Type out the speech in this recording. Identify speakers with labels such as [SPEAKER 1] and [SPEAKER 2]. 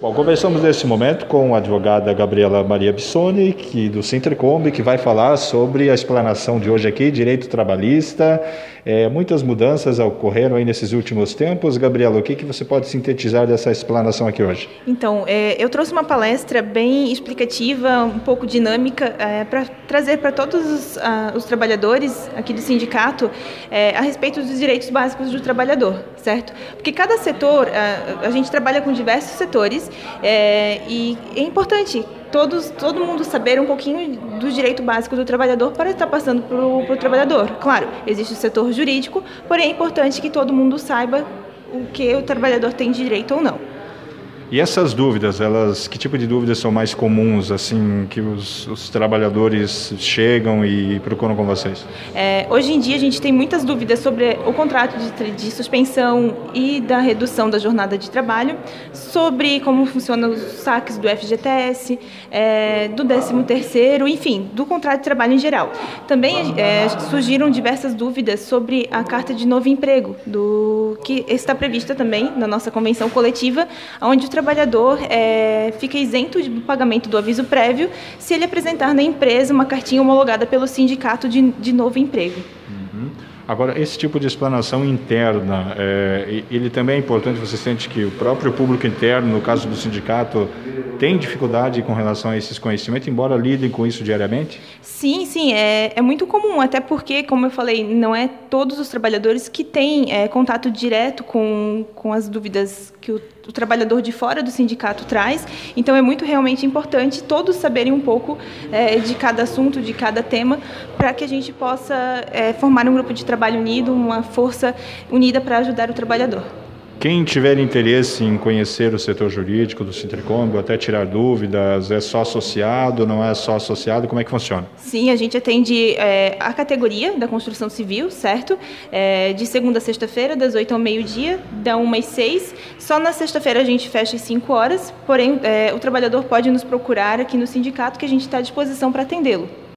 [SPEAKER 1] Bom, conversamos nesse momento com a advogada Gabriela Maria Bissoni, do Sintricombi, que vai falar sobre a explanação de hoje aqui, direito trabalhista. Muitas mudanças ocorreram aí nesses últimos tempos. Gabriela, o que você pode sintetizar dessa explanação aqui hoje?
[SPEAKER 2] Então, eu trouxe uma palestra bem explicativa, um pouco dinâmica, para trazer para todos os trabalhadores aqui do sindicato a respeito dos direitos básicos do trabalhador, certo? Porque cada setor, a gente trabalha com diversos setores, e é importante todo mundo saber um pouquinho do direito básico do trabalhador para estar passando para o trabalhador. Claro, existe o setor jurídico, porém é importante que todo mundo saiba o que o trabalhador tem direito ou não.
[SPEAKER 1] E essas dúvidas, que tipo de dúvidas são mais comuns, assim, que os trabalhadores chegam e procuram com vocês?
[SPEAKER 2] Hoje em dia a gente tem muitas dúvidas sobre o contrato de suspensão e da redução da jornada de trabalho, sobre como funcionam os saques do FGTS, do 13º, enfim, do contrato de trabalho em geral. Também surgiram diversas dúvidas sobre a carta de novo emprego, que está prevista também na nossa convenção coletiva, onde o trabalhador fica isento do pagamento do aviso prévio se ele apresentar na empresa uma cartinha homologada pelo sindicato de novo emprego.
[SPEAKER 1] Agora, esse tipo de explanação interna, ele também é importante? Você sente que o próprio público interno, no caso do sindicato, tem dificuldade com relação a esses conhecimentos, embora lidem com isso diariamente?
[SPEAKER 2] Sim, é muito comum, até porque, como eu falei, não é todos os trabalhadores que têm contato direto com as dúvidas que o trabalhador de fora do sindicato traz. Então, é muito realmente importante todos saberem um pouco de cada assunto, de cada tema, para que a gente possa formar um grupo de trabalho unido, uma força unida para ajudar o trabalhador.
[SPEAKER 1] Quem tiver interesse em conhecer o setor jurídico do Sintricombi, até tirar dúvidas, é só associado, não é só associado, como é que funciona?
[SPEAKER 2] Sim, a gente atende a categoria da construção civil, certo? De segunda a sexta-feira, das 8 ao meio-dia, da 1 às 6. Só na sexta-feira a gente fecha às 5 horas, porém o trabalhador pode nos procurar aqui no sindicato, que a gente está à disposição para atendê-lo.